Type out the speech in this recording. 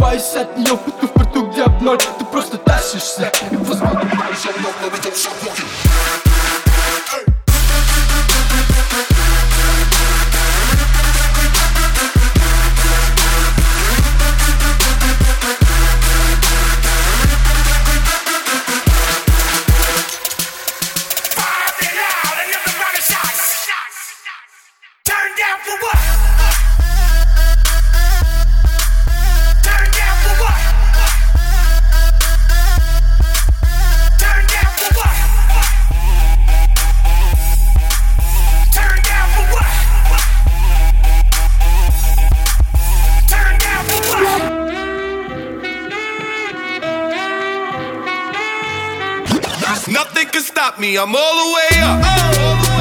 2,50 миллион футов в порту, где об ноль. Ты просто тащишься и возможно еще много, но ведь это все пофиг. Nothing can stop me, I'm all the way up.